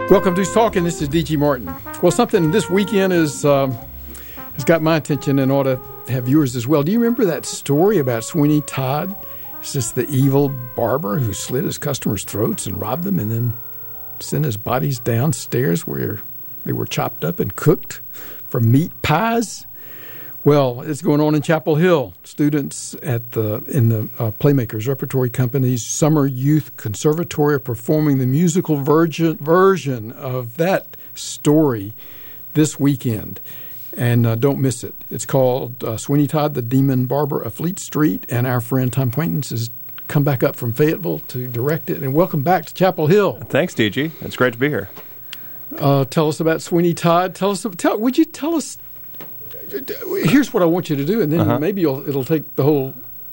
Welcome to Talking. This is D.G. Martin. Well, something this weekend has got my attention and ought to have yours as well. Do you remember that story about Sweeney Todd? It's just the evil barber who slit his customers' throats and robbed them and then sent his bodies downstairs where they were chopped up and cooked for meat pies. Well, it's going on in Chapel Hill. Students in the Playmakers Repertory Company's Summer Youth Conservatory are performing the musical version of that story this weekend. And don't miss it. It's called Sweeney Todd, the Demon Barber of Fleet Street, and our friend Tom Quaintance has come back up from Fayetteville to direct it. And welcome back to Chapel Hill. Thanks, DG. It's great to be here. Tell us about Sweeney Todd. Would you tell us? Here's what I want you to do, and then maybe it'll take the whole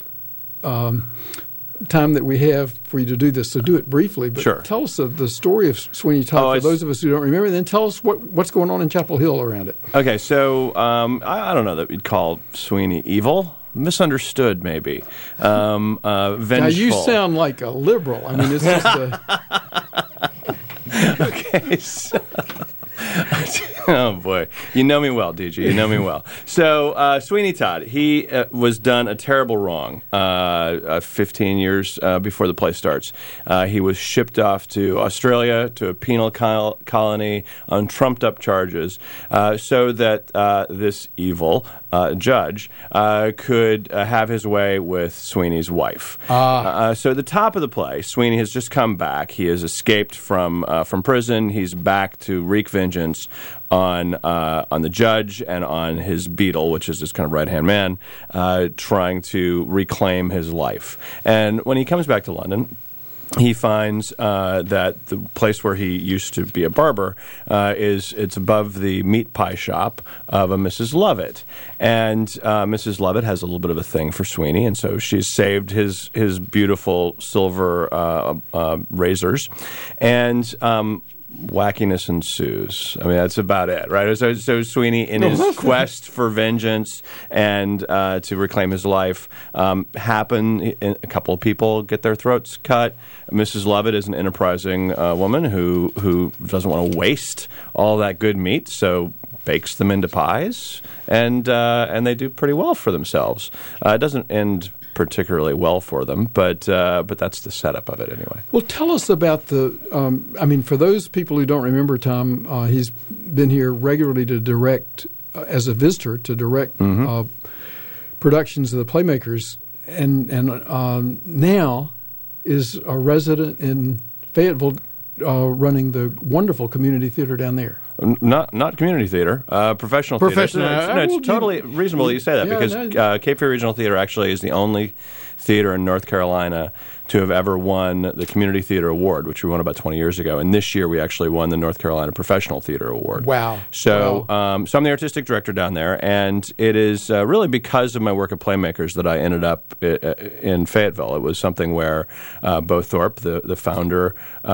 time that we have for you to do this. So do it briefly, but sure. Tell us the story of Sweeney Todd for those of us who don't remember. And then tell us what's going on in Chapel Hill around it. Okay, so I don't know that we'd call Sweeney evil. Misunderstood, maybe. Vengeful. Now you sound like a liberal. I mean, it's just a... Okay, so... Oh, boy. You know me well, DG. You know me well. So, Sweeney Todd, he was done a terrible wrong 15 years before the play starts. He was shipped off to Australia to a penal colony on trumped-up charges so that this evil judge could have his way with Sweeney's wife. So at the top of the play, Sweeney has just come back. He has escaped from prison. He's back to wreak vengeance on the judge and on his beadle, which is his kind of right-hand man, trying to reclaim his life. And when he comes back to London, he finds that the place where he used to be a barber it's above the meat pie shop of a Mrs. Lovett. And Mrs. Lovett has a little bit of a thing for Sweeney, and so she's saved his beautiful silver razors. And wackiness ensues. I mean, that's about it, right? So Sweeney, in his quest for vengeance and to reclaim his life, a couple of people get their throats cut. Mrs. Lovett is an enterprising woman who doesn't want to waste all that good meat, so bakes them into pies, and they do pretty well for themselves. It doesn't end particularly well for them, but that's the setup of it anyway. Well, tell us about for those people who don't remember, Tom, he's been here regularly to direct, as a visitor, to direct productions of the Playmakers, and now is a resident in Fayetteville, running the wonderful community theater down there. Not community theater, professional theater. It's totally reasonable that you say that, because Cape Fear Regional Theater actually is the only theater in North Carolina to have ever won the Community Theater Award, which we won about 20 years ago. And this year we actually won the North Carolina Professional Theater Award. Wow. So I'm the artistic director down there, and it is really because of my work at Playmakers that I ended up in Fayetteville. It was something where Bo Thorpe, the founder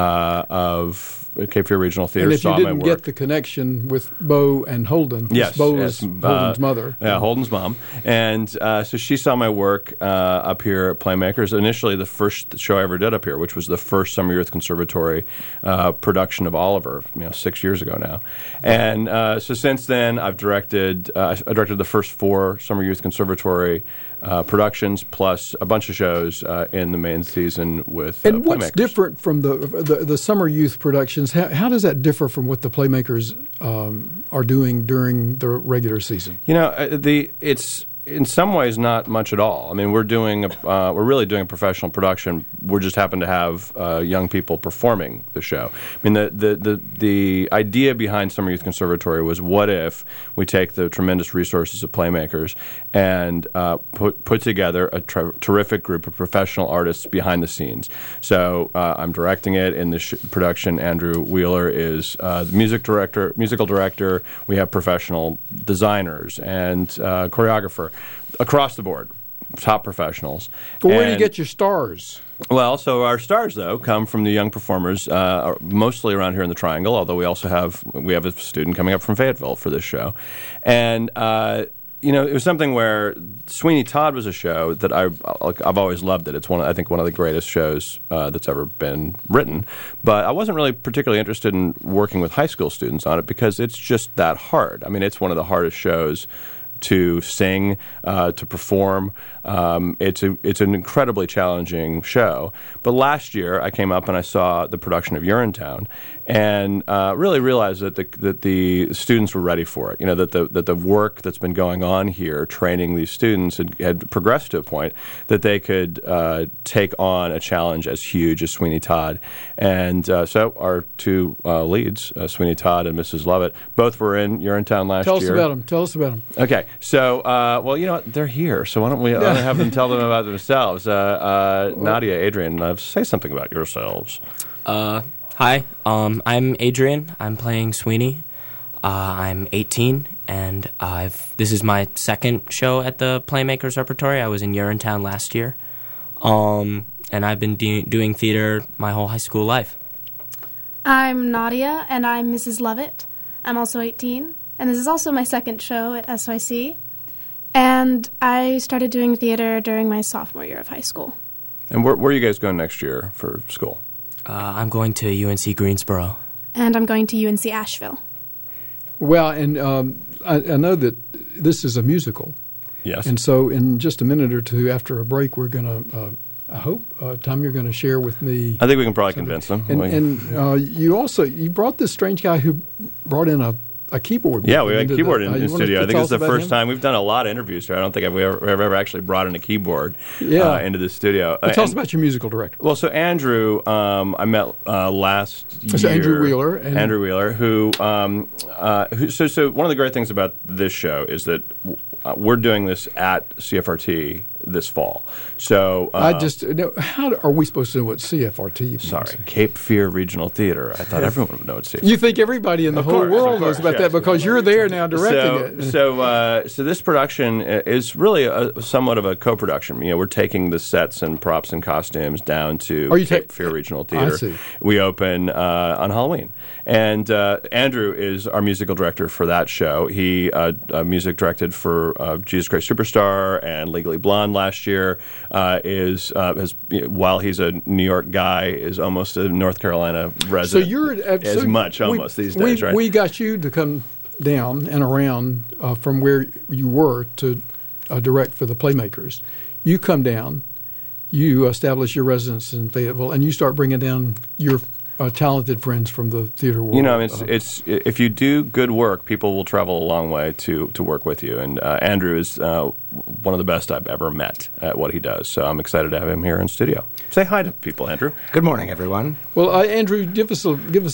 of Cape Fear Regional Theater, and if saw you didn't my work. Get the connection with Bo and Holden, yes, Bo is Holden's mother. Yeah, Holden's mom. And so she saw my work up here at Playmakers. Initially, the first show I ever did up here, which was the first Summer Youth Conservatory production of Oliver, 6 years ago now. And so since then, I've directed I directed the first 4 Summer Youth Conservatory productions, plus a bunch of shows in the main season with and Playmakers. What's different from the summer youth productions? How does that differ from what the Playmakers are doing during the regular season? It's in some ways not much at all. I mean, we're really doing a professional production. We just happen to have young people performing the show. I mean, the idea behind Summer Youth Conservatory was, what if we take the tremendous resources of Playmakers and put together a terrific group of professional artists behind the scenes. So I'm directing it in the production. Andrew Wheeler is the musical director. We have professional designers and choreographer. Across the board, top professionals. But where do you get your stars? Well, so our stars, though, come from the young performers, mostly around here in the Triangle, although we have a student coming up from Fayetteville for this show. And it was something where Sweeney Todd was a show that I've always loved it. It's I think one of the greatest shows that's ever been written. But I wasn't really particularly interested in working with high school students on it because it's just that hard. I mean, it's one of the hardest shows to sing, to perform. It's an incredibly challenging show. But last year, I came up and I saw the production of Urinetown, and really realized that the students were ready for it. That the work that's been going on here, training these students, had progressed to a point that they could take on a challenge as huge as Sweeney Todd. And so our two leads, Sweeney Todd and Mrs. Lovett, both were in Urinetown last year. Tell us about them. Okay. So, well, they're here, so why don't we have them tell them about themselves? Nadia, Adrian, say something about yourselves. Hi, I'm Adrian. I'm playing Sweeney. I'm 18, and this is my second show at the Playmakers Repertory. I was in Urinetown last year, and I've been doing theater my whole high school life. I'm Nadia, and I'm Mrs. Lovett. I'm also 18. And this is also my second show at SYC. And I started doing theater during my sophomore year of high school. And where are you guys going next year for school? I'm going to UNC Greensboro. And I'm going to UNC Asheville. Well, and I know that this is a musical. Yes. And so in just a minute or two after a break, we're going to, I hope, Tom, you're going to share with me. I think we can probably convince them. And you brought this strange guy who brought in a keyboard. Yeah, we had a keyboard in the studio. I think it's the first him? time. We've done a lot of interviews here. I don't think we've ever actually brought in a keyboard into the studio. Tell us about your musical director. Well, so Andrew, I met last year. So Andrew Wheeler. Andrew Wheeler, who so one of the great things about this show is that we're doing this at CFRT this fall. So how are we supposed to know what CFRT means? Sorry, Cape Fear Regional Theater. I thought everyone would know what CFRT. You think everybody in the whole world knows about that because you're there now directing it. So this production is really somewhat of a co-production. We're taking the sets and props and costumes down to Cape Fear Regional Theater. I see. We open on Halloween. And Andrew is our musical director for that show. He music directed for Jesus Christ Superstar and Legally Blonde last year. While he's a New York guy, is almost a North Carolina resident. So you're these days, right? We got you to come down and around from where you were to direct for the Playmakers. You come down, you establish your residence in Fayetteville, and you start bringing down your talented friends from the theater world. It's if you do good work, people will travel a long way to work with you. And Andrew is one of the best I've ever met at what he does. So I'm excited to have him here in studio. Say hi to people, Andrew. Good morning, everyone. Well, Andrew, give us.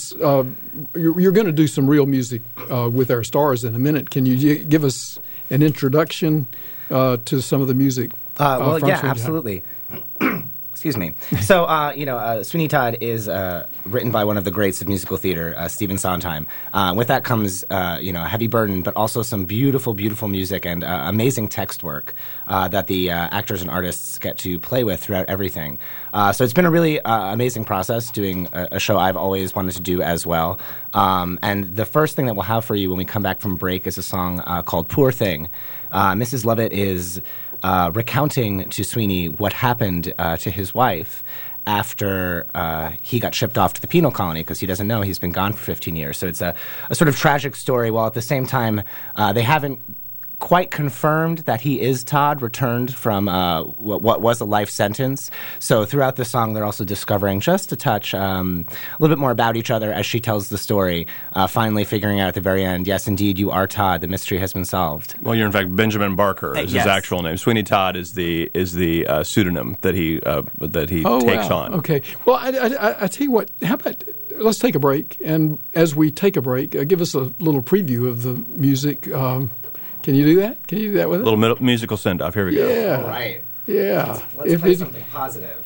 You're going to do some real music with our stars in a minute. Can you give us an introduction to some of the music? Well, yeah, absolutely. Excuse me. So, Sweeney Todd is written by one of the greats of musical theater, Stephen Sondheim. With that comes, a heavy burden, but also some beautiful, beautiful music and amazing text work that the actors and artists get to play with throughout everything. So it's been a really amazing process doing a show I've always wanted to do as well. And the first thing that we'll have for you when we come back from break is a song called Poor Thing. Mrs. Lovett is recounting to Sweeney what happened to his wife after he got shipped off to the penal colony because he doesn't know he's been gone for 15 years. So it's a sort of tragic story, while at the same time they haven't quite confirmed that he is Todd, returned from what was a life sentence. So throughout the song, they're also discovering just a touch, a little bit more about each other as she tells the story, finally figuring out at the very end, yes, indeed, you are Todd. The mystery has been solved. Well, you're in fact Benjamin Barker is his actual name. Sweeney Todd is the pseudonym that he takes on. Okay. Well, I tell you what. How about let's take a break, and as we take a break, give us a little preview of the music. Can you do that? Can you do that with it? A little musical send-off. Here we go. Yeah. All right. Yeah. Let's play something positive.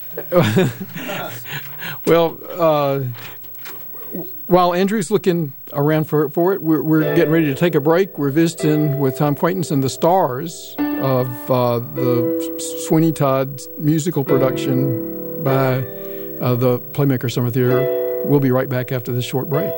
Well, while Andrew's looking around for it, we're getting ready to take a break. We're visiting with Tom Quaintance and the stars of the Sweeney Todd musical production by the Playmaker Summer Theater. We'll be right back after this short break.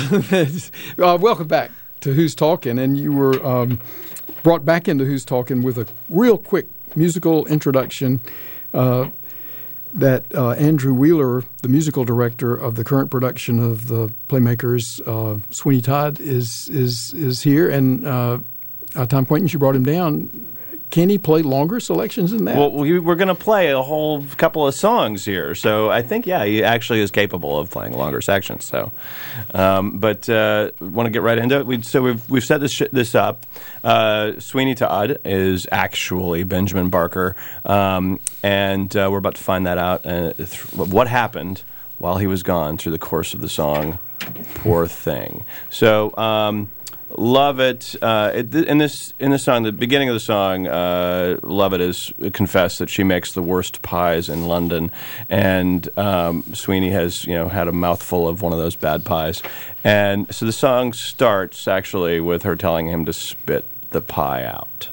welcome back to Who's Talking, and you were brought back into Who's Talking with a real quick musical introduction that Andrew Wheeler, the musical director of the current production of the Playmakers, Sweeney Todd, is here, and Tom Quaintance, you brought him down. Can he play longer selections than that? Well, we're going to play a whole couple of songs here, so I think, he actually is capable of playing longer sections. So, but want to get right into it. We've set this up. Sweeney Todd is actually Benjamin Barker, and we're about to find that out. What happened while he was gone through the course of the song, "Poor Thing." So. Lovett, in this song, the beginning of the song, Lovett is confessed that she makes the worst pies in London, and Sweeney has had a mouthful of one of those bad pies, and so the song starts actually with her telling him to spit the pie out.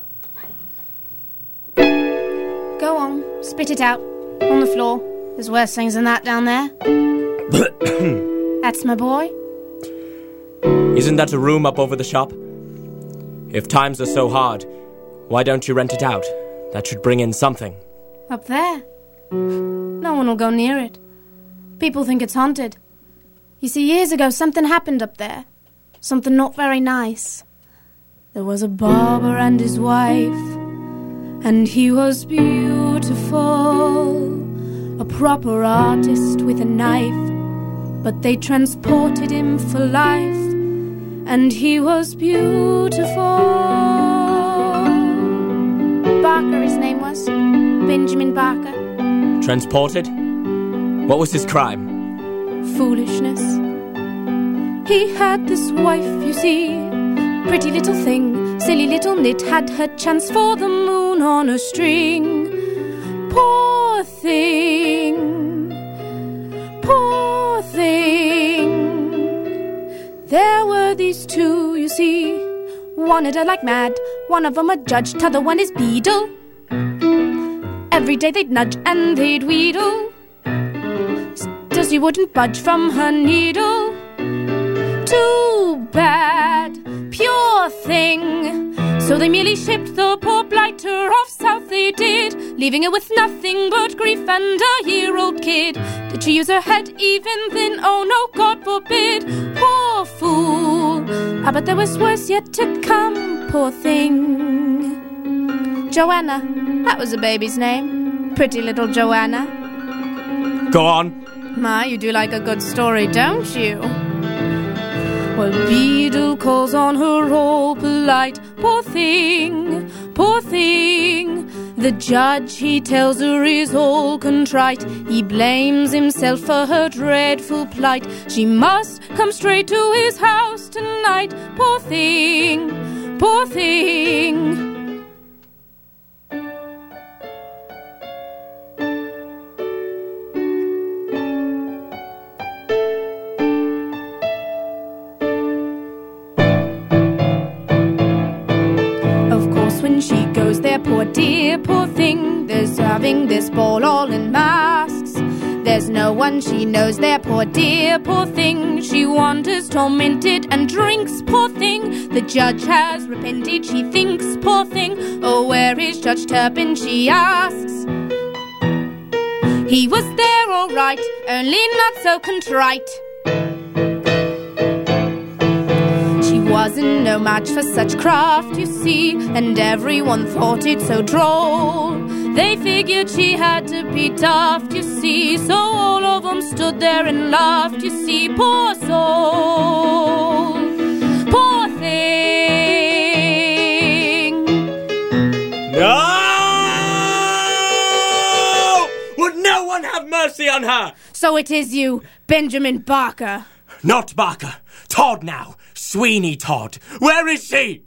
Go on, spit it out on the floor. There's worse things than that down there. That's my boy. Isn't that a room up over the shop? If times are so hard, why don't you rent it out? That should bring in something. Up there? No one will go near it. People think it's haunted. You see, years ago something happened up there. Something not very nice. There was a barber and his wife, and he was beautiful, a proper artist with a knife. But they transported him for life, and he was beautiful. Barker, his name was. Benjamin Barker. Transported? What was his crime? Foolishness. He had this wife, you see, pretty little thing, silly little nit, had her chance for the moon on a string. Poor thing, poor thing. There were these two, you see, wanted her like mad. One of them a judge, t'other one is beadle. Every day they'd nudge and they'd wheedle. Still she wouldn't budge from her needle. Too bad, pure thing. So they merely shipped the poor blighter off south, they did, leaving her with nothing but grief and a year-old kid. Did she use her head even then? Oh no, God forbid. Poor fool. Ah, but there was worse yet to come, poor thing. Joanna, that was the baby's name. Pretty little Joanna. Go on. My, you do like a good story, don't you? Well, Beadle calls on her all polite. Poor thing, poor thing. The judge, he tells her, is all contrite. He blames himself for her dreadful plight. She must come straight to his house tonight. Poor thing, poor thing. She goes there, poor dear, poor thing. They're serving this ball all in masks. There's no one she knows there, poor dear, poor thing. She wanders tormented and drinks, poor thing. The judge has repented, she thinks, poor thing. Oh, where is Judge Turpin, she asks. He was there all right, only not so contrite. Wasn't no match for such craft, you see, and everyone thought it so droll. They figured she had to be daft, you see, so all of them stood there and laughed, you see. Poor soul, poor thing. No! Would no one have mercy on her? So it is you, Benjamin Barker. Not Barker. Todd now. Sweeney Todd. Where is she?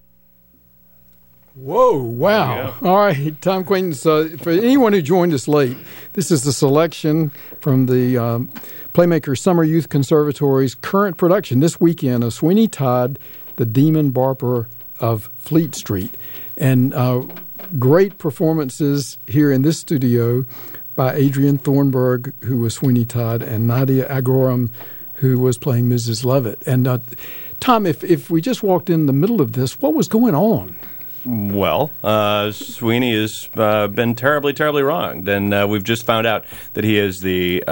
Whoa, wow. Yeah. All right, Tom Quaintance, for anyone who joined us late, this is the selection from the Playmakers Summer Youth Conservatory's current production this weekend of Sweeney Todd, the Demon Barber of Fleet Street. And great performances here in this studio by Adrian Thornburg, who was Sweeney Todd, and Nadia Agoram, who was playing Mrs. Lovett. And Tom, if we just walked in the middle of this, what was going on? Well, Sweeney has been terribly, terribly wronged, and we've just found out that he is the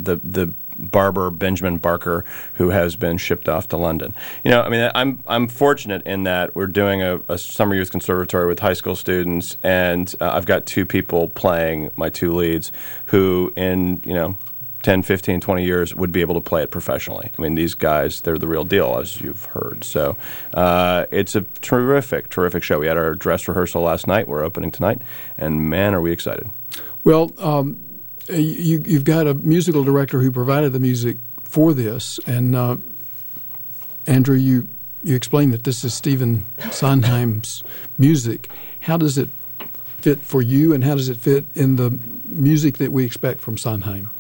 barber Benjamin Barker, who has been shipped off to London. You know, I mean, I'm fortunate in that we're doing a summer youth conservatory with high school students, and I've got two people playing my two leads who, in 10, 15, 20 years would be able to play it professionally. I mean, these guys, they're the real deal, as you've heard. So it's a terrific, terrific show. We had our dress rehearsal last night. We're opening tonight, and man, are we excited. Well, you've got a musical director who provided the music for this, and Andrew, you explained that this is Stephen Sondheim's music. How does it fit for you, and how does it fit in the music that we expect from Sondheim?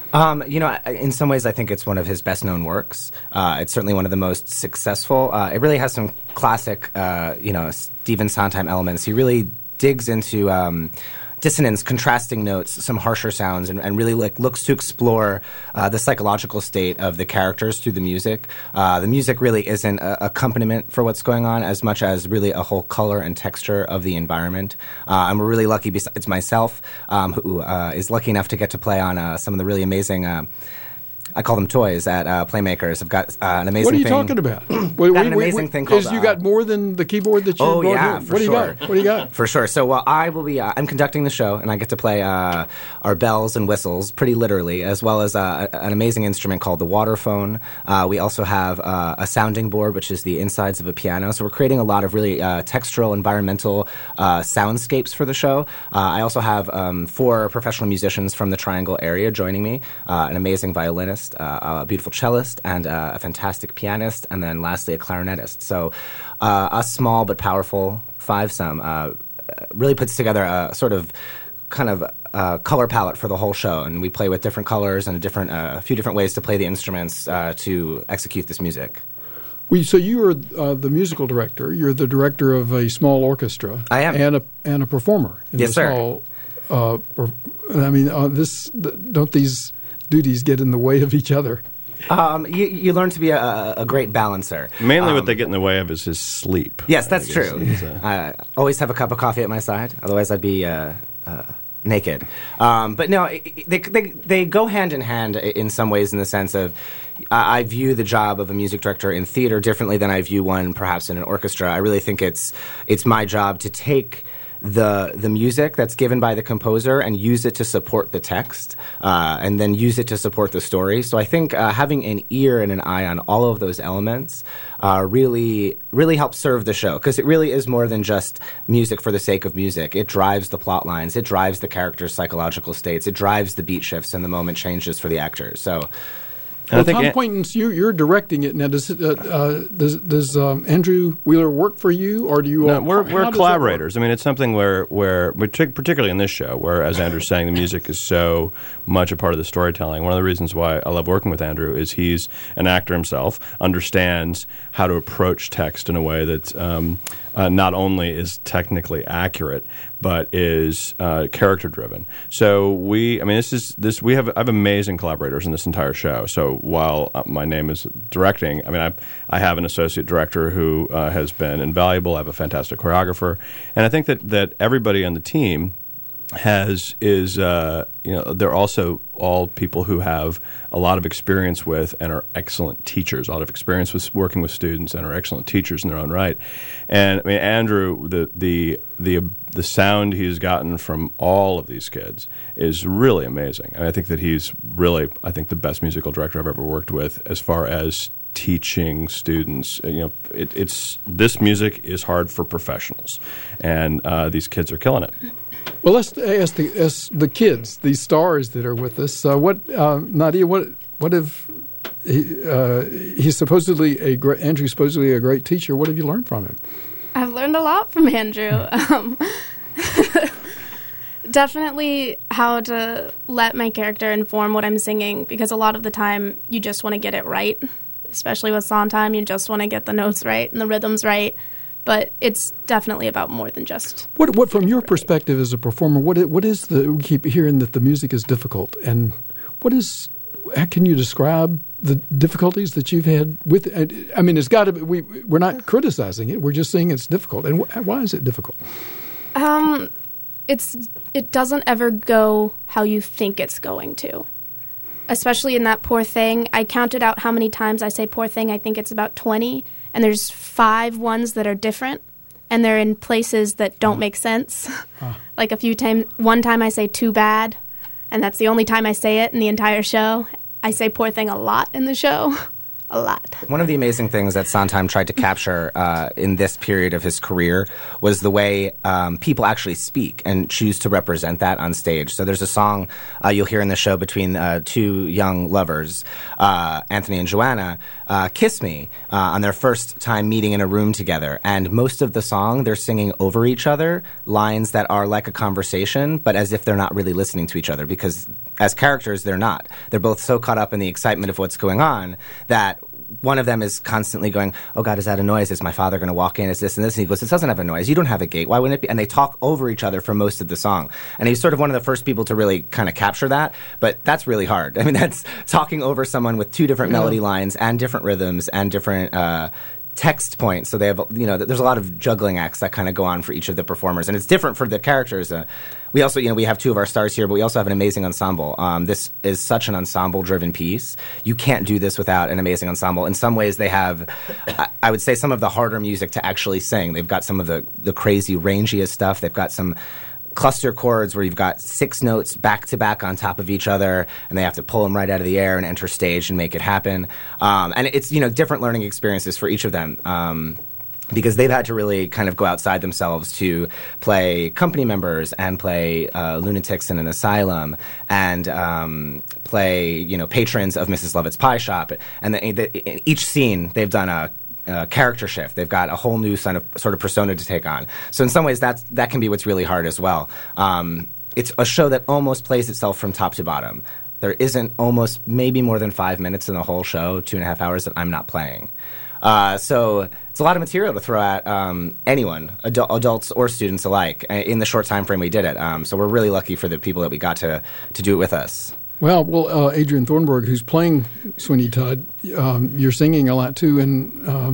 In some ways, I think it's one of his best-known works. It's certainly one of the most successful. It really has some classic, Stephen Sondheim elements. He really digs into dissonance, contrasting notes, some harsher sounds, and really looks to explore the psychological state of the characters through the music. The music really isn't an accompaniment for what's going on as much as really a whole color and texture of the environment. And we're really lucky, besides myself, who is lucky enough to get to play on some of the really amazing I call them toys at Playmakers. I've got an amazing thing. What are you talking about? An amazing thing called... You got more than the keyboard that you brought here? For sure. What do you got? For sure. So I will be... I'm conducting the show, and I get to play our bells and whistles, pretty literally, as well as an amazing instrument called the waterphone. We also have a sounding board, which is the insides of a piano. So we're creating a lot of really textural, environmental soundscapes for the show. I also have 4 professional musicians from the Triangle area joining me, an amazing violinist, a beautiful cellist, and a fantastic pianist, and then lastly a clarinetist. So a small but powerful fivesome really puts together a sort of kind of color palette for the whole show, and we play with different colors and a few different ways to play the instruments to execute this music. So you are the musical director. You're the director of a small orchestra. I am. And a performer. Yes, sir. Don't these duties get in the way of each other? You learn to be a great balancer. Mainly what they get in the way of is his sleep. Yes, that's true. I always have a cup of coffee at my side. Otherwise, I'd be naked. But no, they go hand in hand in some ways, in the sense of I view the job of a music director in theater differently than I view one perhaps in an orchestra. I really think it's my job to take the music that's given by the composer and use it to support the text, and then use it to support the story. So I think having an ear and an eye on all of those elements really helps serve the show, because it really is more than just music for the sake of music. It drives the plot lines, it drives the characters' psychological states, it drives the beat shifts and the moment changes for the actors. So. Well, Tom Quaintance, you're directing it now. Does Andrew Wheeler work for you, or do you? No, we're collaborators. I mean, it's something where particularly in this show, where, as Andrew's saying, the music is so much a part of the storytelling. One of the reasons why I love working with Andrew is he's an actor himself, understands how to approach text in a way that not only is technically accurate, but is character driven. So I have amazing collaborators in this entire show. So while my name is directing, I mean, I have an associate director who has been invaluable. I have a fantastic choreographer, and I think that everybody on the team they're also all people who have a lot of experience with and are excellent teachers, a lot of experience with working with students and are excellent teachers in their own right. And I mean, Andrew, the sound he's gotten from all of these kids is really amazing. And I think that he's really, the best musical director I've ever worked with as far as teaching students. This music is hard for professionals, and these kids are killing it. Well, let's ask the kids, these stars that are with us. Nadia? What have he's supposedly Andrew's supposedly a great teacher. What have you learned from him? I've learned a lot from Andrew. Definitely how to let my character inform what I'm singing, because a lot of the time you just want to get it right, especially with Sondheim. You just want to get the notes right and the rhythms right. But it's definitely about more than just... What from your perspective as a performer, what is we keep hearing that the music is difficult, and how can you describe the difficulties that you've had with it? I mean, it's got to be, we're not criticizing it. We're just saying it's difficult. And why is it difficult? It doesn't ever go how you think it's going to. Especially in that Poor Thing. I counted out how many times I say Poor Thing. I think it's about 20. And there's 5 ones that are different. And they're in places that don't make sense. Like one time I say Too Bad. And that's the only time I say it in the entire show. I say Poor Thing a lot in the show. A lot. One of the amazing things that Sondheim tried to capture in this period of his career was the way people actually speak and choose to represent that on stage. So there's a song you'll hear in the show between 2 young lovers, Anthony and Joanna, Kiss Me, on their first time meeting in a room together. And most of the song, they're singing over each other, lines that are like a conversation, but as if they're not really listening to each other, because as characters, they're not. They're both so caught up in the excitement of what's going on that one of them is constantly going, oh, God, is that a noise? Is my father going to walk in? Is this and this? And he goes, it doesn't have a noise. You don't have a gate. Why wouldn't it be? And they talk over each other for most of the song. And he's sort of one of the first people to really kind of capture that. But that's really hard. I mean, that's talking over someone with 2 different melody lines and different rhythms and different text points. So they have, there's a lot of juggling acts that kind of go on for each of the performers. And it's different for the characters. We also, we have 2 of our stars here, but we also have an amazing ensemble. This is such an ensemble-driven piece. You can't do this without an amazing ensemble. In some ways, they have, I would say, some of the harder music to actually sing. They've got some of the crazy, rangiest stuff. They've got some cluster chords where you've got 6 notes back-to-back on top of each other, and they have to pull them right out of the air and enter stage and make it happen. And it's, different learning experiences for each of them. Because they've had to really kind of go outside themselves to play company members and play lunatics in an asylum and play, patrons of Mrs. Lovett's Pie Shop. And in each scene, they've done a character shift. They've got a whole new sort of persona to take on. So in some ways, that can be what's really hard as well. It's a show that almost plays itself from top to bottom. There isn't almost maybe more than 5 minutes in the whole show, 2.5 hours, that I'm not playing. So it's a lot of material to throw at anyone, adults or students alike, in the short time frame we did it. So we're really lucky for the people that we got to do it with us. Well, Adrian Thornburg, who's playing Sweeney Todd, you're singing a lot too. And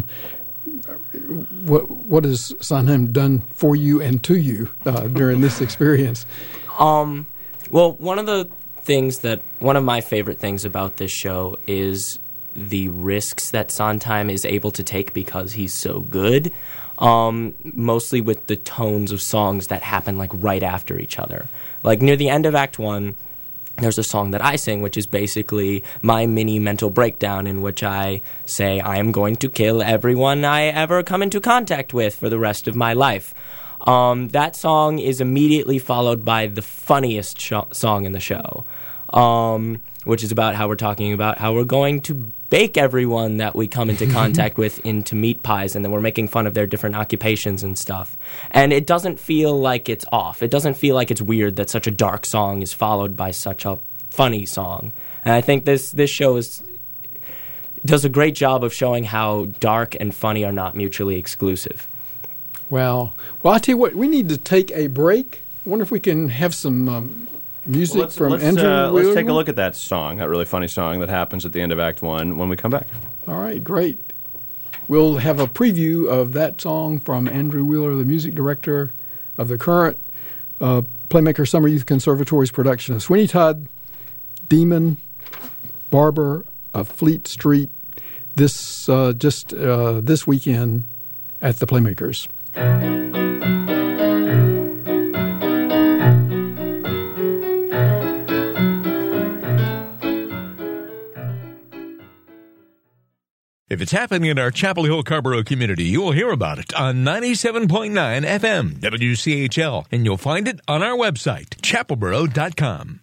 what has Sondheim done for you and to you during this experience? Well, one of my favorite things about this show is the risks that Sondheim is able to take because he's so good, mostly with the tones of songs that happen like right after each other. Like near the end of Act 1, there's a song that I sing, which is basically my mini mental breakdown in which I say I am going to kill everyone I ever come into contact with for the rest of my life. That song is immediately followed by the funniest song in the show, which is about how we're talking about how we're going to bake everyone that we come into contact with into meat pies, and then we're making fun of their different occupations and stuff. And it doesn't feel like it's off. It doesn't feel like it's weird that such a dark song is followed by such a funny song. And I think this show does a great job of showing how dark and funny are not mutually exclusive. Well, I'll tell you what, we need to take a break. I wonder if we can have some music from Andrew Wheeler. Let's take a look at that song, that really funny song that happens at the end of Act 1 when we come back. All right, great. We'll have a preview of that song from Andrew Wheeler, the music director of the current Playmaker Summer Youth Conservatory's production of Sweeney Todd, Demon, Barber of Fleet Street, this weekend at the Playmakers. If it's happening in our Chapel Hill Carrboro community, you will hear about it on 97.9 FM WCHL, and you'll find it on our website, chapelboro.com.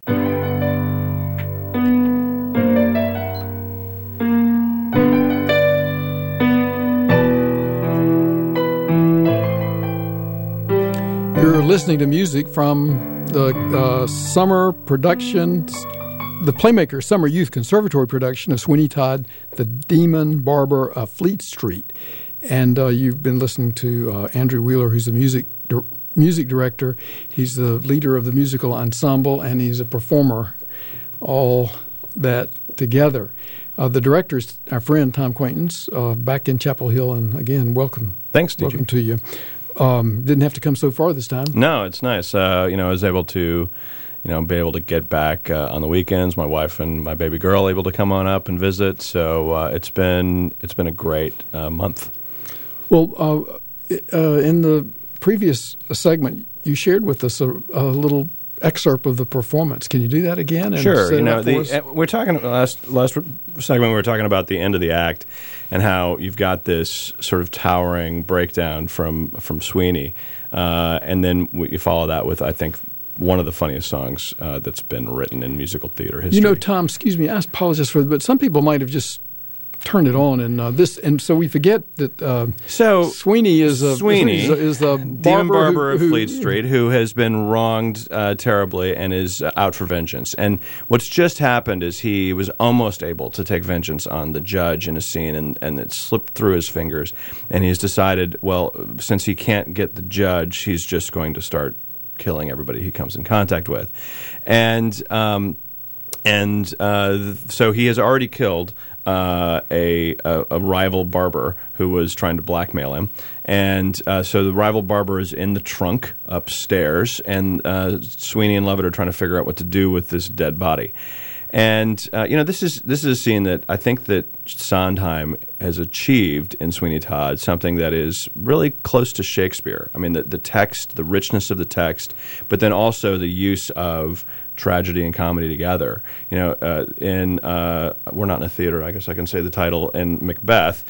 You're listening to music from the summer productions, the Playmaker Summer Youth Conservatory production of Sweeney Todd, The Demon Barber of Fleet Street. And you've been listening to Andrew Wheeler, who's the music director. He's the leader of the musical ensemble, and he's a performer, all that together. The director's our friend Tom Quaintance, back in Chapel Hill, and again, welcome. Thanks, DJ. Welcome to you. Didn't have to come so far this time. No, it's nice. I was able to, be able to get back on the weekends. My wife and my baby girl able to come on up and visit. So it's been a great month. Well, in the previous segment, you shared with us a little excerpt of the performance. Can you do that again? And Sure. We're talking last segment. We were talking about the end of the act and how you've got this sort of towering breakdown from Sweeney, and then you follow that with, I think, one of the funniest songs that's been written in musical theater history. Tom, excuse me, I apologize for that, but some people might have just turned it on, and so we forget that Sweeney is the demon barber of Fleet Street, who has been wronged terribly and is out for vengeance. And what's just happened is he was almost able to take vengeance on the judge in a scene, and it slipped through his fingers. And he's decided, well, since he can't get the judge, he's just going to start killing everybody he comes in contact with. And so he has already killed a rival barber who was trying to blackmail him. And so the rival barber is in the trunk upstairs, and Sweeney and Lovett are trying to figure out what to do with this dead body. And this is a scene that I think that Sondheim has achieved in Sweeney Todd, something that is really close to Shakespeare. I mean, the text, the richness of the text, but then also the use of tragedy and comedy together. We're not in a theater, I guess I can say the title, in Macbeth.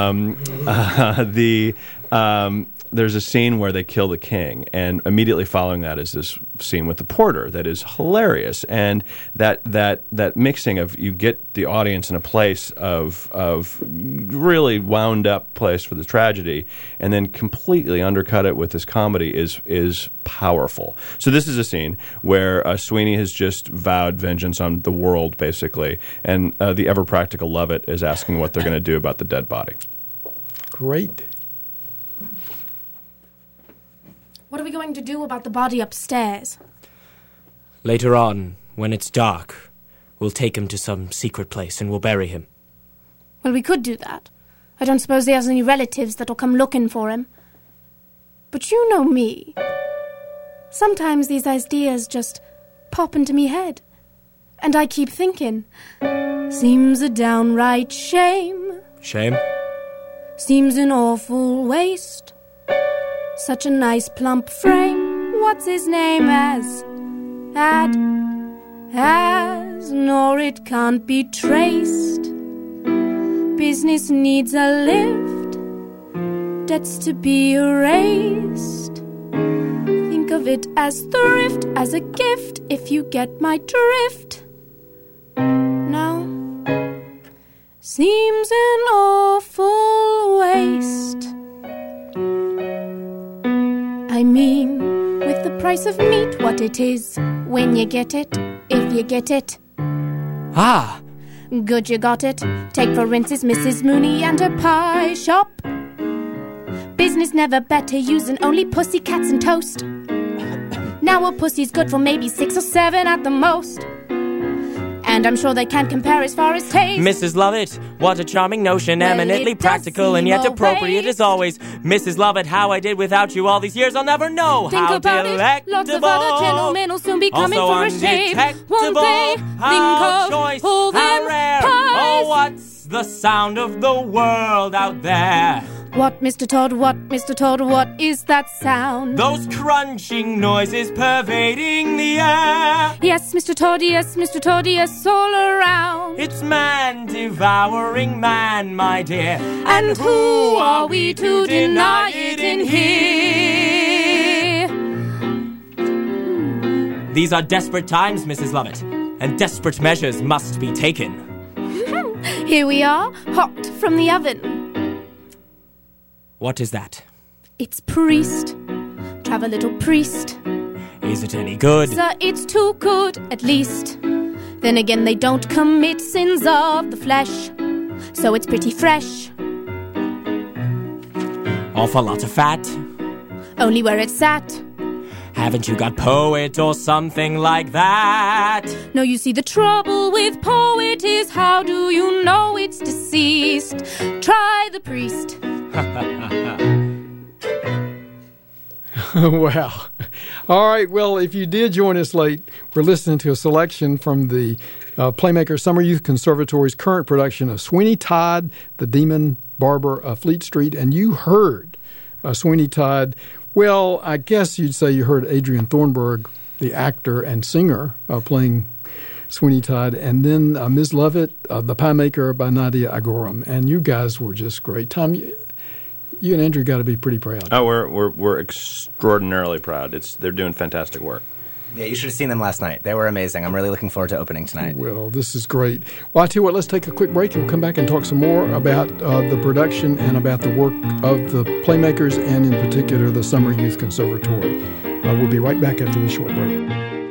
There's a scene where they kill the king, and immediately following that is this scene with the porter that is hilarious. And that mixing of, you get the audience in a place of really wound up place for the tragedy, and then completely undercut it with this comedy is powerful. So this is a scene where Sweeney has just vowed vengeance on the world, basically, and the ever practical Lovett is asking what they're going to do about the dead body. Great. What are we going to do about the body upstairs? Later on, when it's dark, we'll take him to some secret place and we'll bury him. Well, we could do that. I don't suppose he has any relatives that'll come looking for him. But you know me. Sometimes these ideas just pop into me head. And I keep thinking, seems a downright shame. Shame? Seems an awful waste. Such a nice plump frame. What's his name as? Nor it can't be traced. Business needs a lift. Debts to be erased. Think of it as thrift, as a gift, if you get my drift. No. Seems an awful waste. I mean, with the price of meat, what it is, when you get it, if you get it. Ah! Good you got it. Take for instance Mrs. Mooney and her pie shop. Business never better, using only pussycats and toast. Now a pussy's good for maybe 6 or 7 at the most. And I'm sure they can't compare as far as taste. Mrs. Lovett, what a charming notion, Well, eminently it does practical and seem yet a appropriate waste. as always. Mrs. Lovett, how I did without you all these years, I'll never know. Think how about delectable. it. Lots of other gentlemen will soon be coming also for a shave. undetectable. Won't they? How Think of choice, all how them rare. pies. Oh, what's the sound of the world out there? What, Mr. Todd, what is that sound? Those crunching noises pervading the air. Yes, Mr. Todd, yes, all around. It's man devouring man, my dear. And who are we to deny it in here? These are desperate times, Mrs. Lovett, and desperate measures must be taken. Here we are, hot from the oven. What is that? It's priest. Travel little priest. Is it any good? Sir, it's too good, at least. Then again, they don't commit sins of the flesh. So it's pretty fresh. Awful lot of fat. Only where it's sat. Haven't you got poet or something like that? No, you see, the trouble with poet is how do you know it's deceased? Try the priest. Wow. All right. Well, if you did join us late, we're listening to a selection from the Playmaker Summer Youth Conservatory's current production of Sweeney Todd, the Demon Barber of Fleet Street. And you heard Sweeney Todd. Well, I guess you'd say you heard Adrian Thornburg, the actor and singer, playing Sweeney Todd, and then Ms. Lovett, the Pie Maker by Nadia Agoram. And you guys were just great. Tom, you and Andrew got to be pretty proud. Oh, we're extraordinarily proud. They're doing fantastic work. Yeah, you should have seen them last night. They were amazing. I'm really looking forward to opening tonight. Well, this is great. Well, I tell you what, let's take a quick break and we'll come back and talk some more about the production and about the work of the Playmakers and, in particular, the Summer Youth Conservatory. We'll be right back after this short break.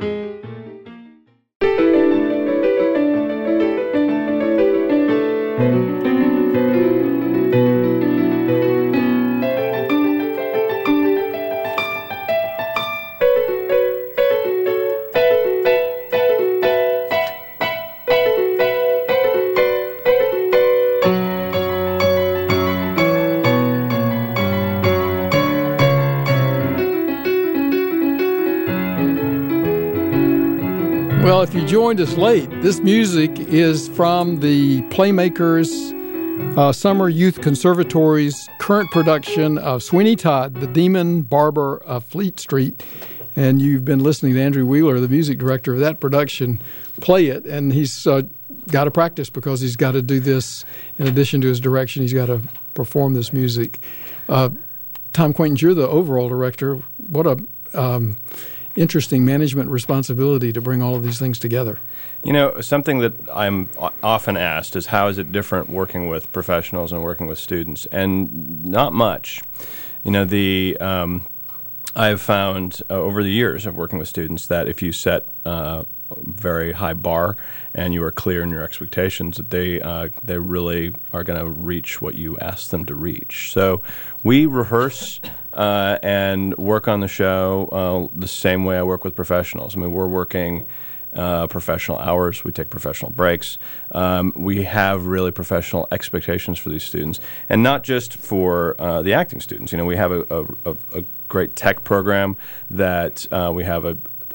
Well, if you joined us late, this music is from the Playmakers Summer Youth Conservatory's current production of Sweeney Todd, the Demon Barber of Fleet Street. And you've been listening to Andrew Wheeler, the music director of that production, play it. And he's got to practice because he's got to do this in addition to his direction. He's got to perform this music. Tom Quaintance, you're the overall director. What a interesting management responsibility to bring all of these things together. You know, something that I'm often asked is how is it different working with professionals and working with students? And not much. You know, I've found over the years of working with students that if you set a very high bar and you are clear in your expectations, that they really are going to reach what you ask them to reach. So we rehearse and work on the show the same way I work with professionals. I mean, we're working professional hours. We take professional breaks. We have really professional expectations for these students, and not just for the acting students. You know, we have a great tech program that we have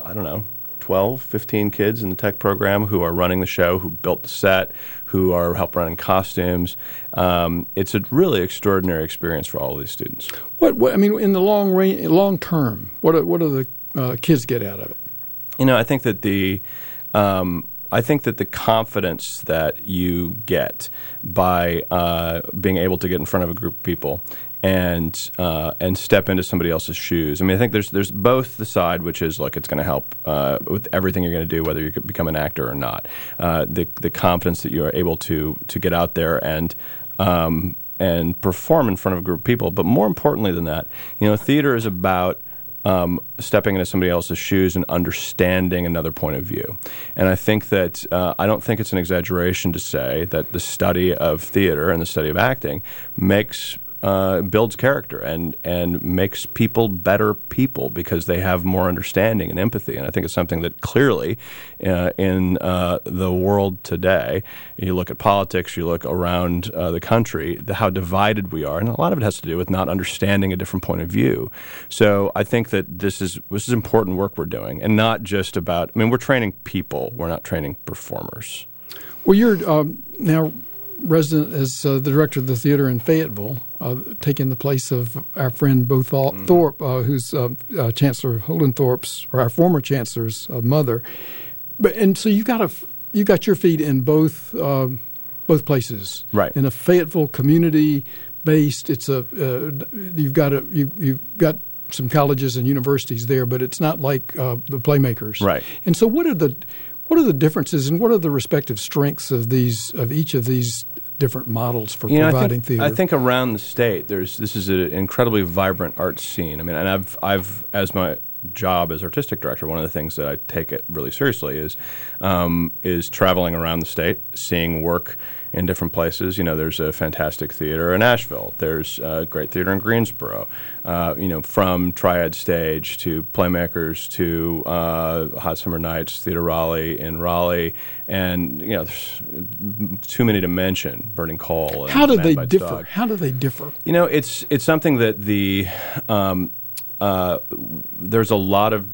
12, 15 kids in the tech program who are running the show, who built the set, who are help running costumes. It's a really extraordinary experience for all of these students. What I mean, in the long term, what do the kids get out of it? You know, I think that the confidence that you get by being able to get in front of a group of people and step into somebody else's shoes. I mean, I think there's both the side which is like it's going to help with everything you're going to do, whether you become an actor or not. The confidence that you are able to get out there and perform in front of a group of people. But more importantly than that, you know, theater is about stepping into somebody else's shoes and understanding another point of view. And I think that I don't think it's an exaggeration to say that the study of theater and the study of acting builds character and makes people better people because they have more understanding and empathy. And I think it's something that clearly in the world today, you look at politics, you look around the country, how divided we are. And a lot of it has to do with not understanding a different point of view. So I think that this is important work we're doing, and not just about, I mean, we're training people, we're not training performers. Well, you're now resident as the director of the theater in Fayetteville, taking the place of our friend Bo Thorpe, who's Chancellor Holden Thorpe's, or our former chancellor's mother. And so you got your feet in both places, right? In a Fayetteville community based, it's you've got some colleges and universities there, but it's not like the Playmakers, right? And so what are the differences and what are the respective strengths of each of these different models for providing theater? I think around the state, this is an incredibly vibrant art scene. I mean, and I've as job as artistic director, one of the things that I take it really seriously is traveling around the state, seeing work in different places. There's a fantastic theater in Asheville. There's a great theater in Greensboro. From Triad Stage to Playmakers to Hot Summer Nights, Theater Raleigh in Raleigh, and there's too many to mention. Burning Coal. And How do Man they Bites differ? Dog. How do they differ? It's something that there's a lot of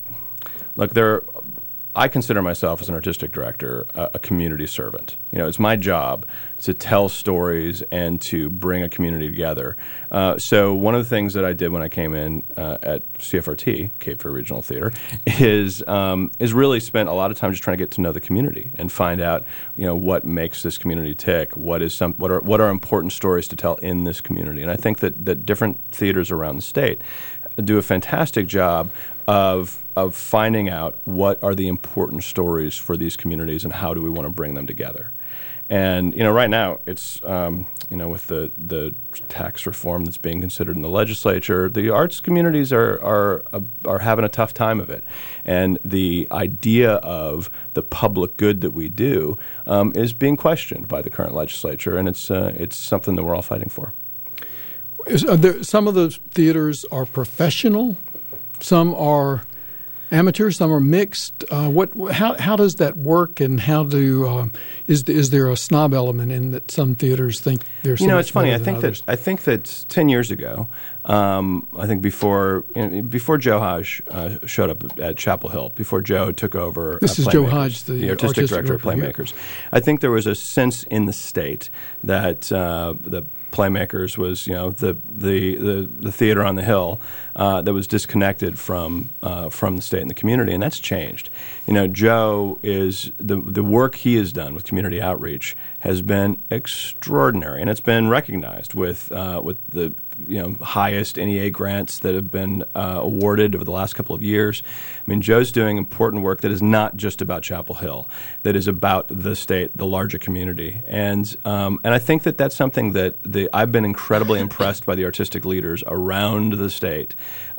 I consider myself as an artistic director a community servant. It's my job to tell stories and to bring a community together. So one of the things that I did when I came in at CFRT, Cape Fear Regional Theater, is really spent a lot of time just trying to get to know the community and find out what makes this community tick. What are important stories to tell in this community? And I think that different theaters around the state do a fantastic job of finding out what are the important stories for these communities and how do we want to bring them together. And right now it's with the tax reform that's being considered in the legislature, the arts communities are having a tough time of it, and the idea of the public good that we do is being questioned by the current legislature, and it's something that we're all fighting for. Some of the theaters are professional, some are amateur, some are mixed. How does that work, and how is there a snob element in that some theaters think they're so much it's funny. better than others? I think that 10 years ago, I think before Joe Hodge showed up at Chapel Hill, before Joe took over. This is Joe Hodge, the artistic director of Playmakers. I think there was a sense in the state that the Playmakers was, the theater on the hill that was disconnected from the state and the community, and that's changed. Joe is the work he has done with community outreach has been extraordinary, and it's been recognized with the highest NEA grants that have been awarded over the last couple of years. I mean, Joe's doing important work that is not just about Chapel Hill, that is about the state, the larger community, and I think that that's something that I've been incredibly impressed by the artistic leaders around the state.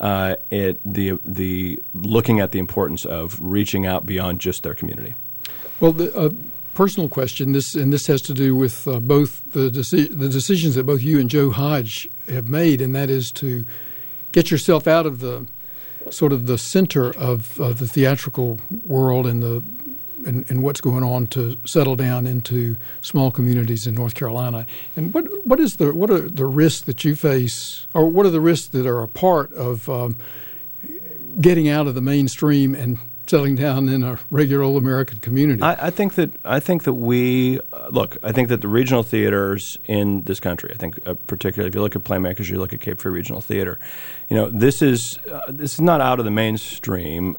The looking at the importance of reaching out beyond just their community. Well, personal question. This has to do with both the decisions that both you and Joe Hodge have made, and that is to get yourself out of the sort of the center of the theatrical world and what's going on, to settle down into small communities in North Carolina. And what are the risks that you face, or what are the risks that are a part of getting out of the mainstream and settling down in a regular old American community? I think that we look. I think that the regional theaters in this country, I think particularly if you look at Playmakers, you look at Cape Fear Regional Theater. This is not out of the mainstream.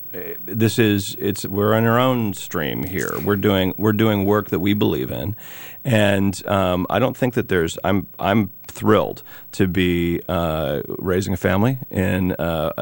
We're in our own stream here. We're doing work that we believe in, and I don't think that I'm thrilled to be raising a family in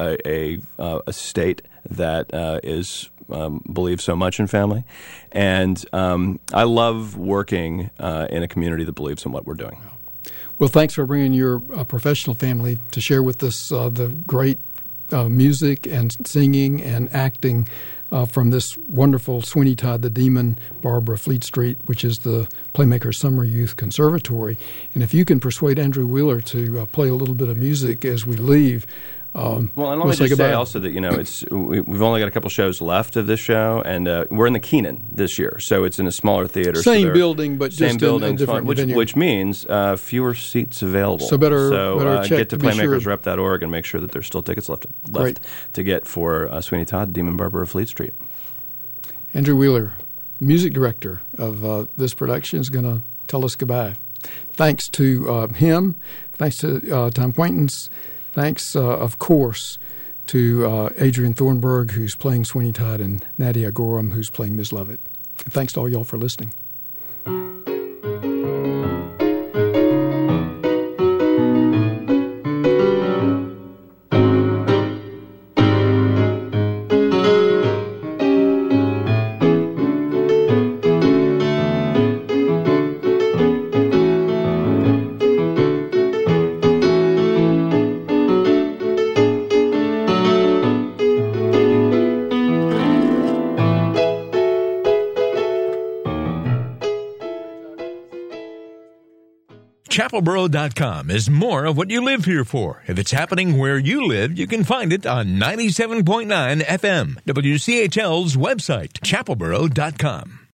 a state that believes so much in family, and I love working in a community that believes in what we're doing. Well, thanks for bringing your professional family to share with us the great music and singing and acting from this wonderful Sweeney Todd the Demon Barbara Fleet Street, which is the Playmakers Summer Youth Conservatory. And if you can persuade Andrew Wheeler to play a little bit of music as we leave. Well, and let me just say also that we've only got a couple shows left of this show, and we're in the Keenan this year, so it's in a smaller theater. Same building, but just in a different venue. Which means fewer seats available. So better check get to playmakersrep.org and make sure that there's still tickets left to get for Sweeney Todd, Demon Barbara Fleet Street. Andrew Wheeler, music director of this production, is going to tell us goodbye. Thanks to him. Thanks to Tom Quaintance. Thanks, of course, to Adrian Thornburg, who's playing Sweeney Todd, and Nadia Gorham, who's playing Ms. Lovett. And thanks to all y'all for listening. Chapelboro.com is more of what you live here for. If it's happening where you live, you can find it on 97.9 FM, WCHL's website, chapelboro.com.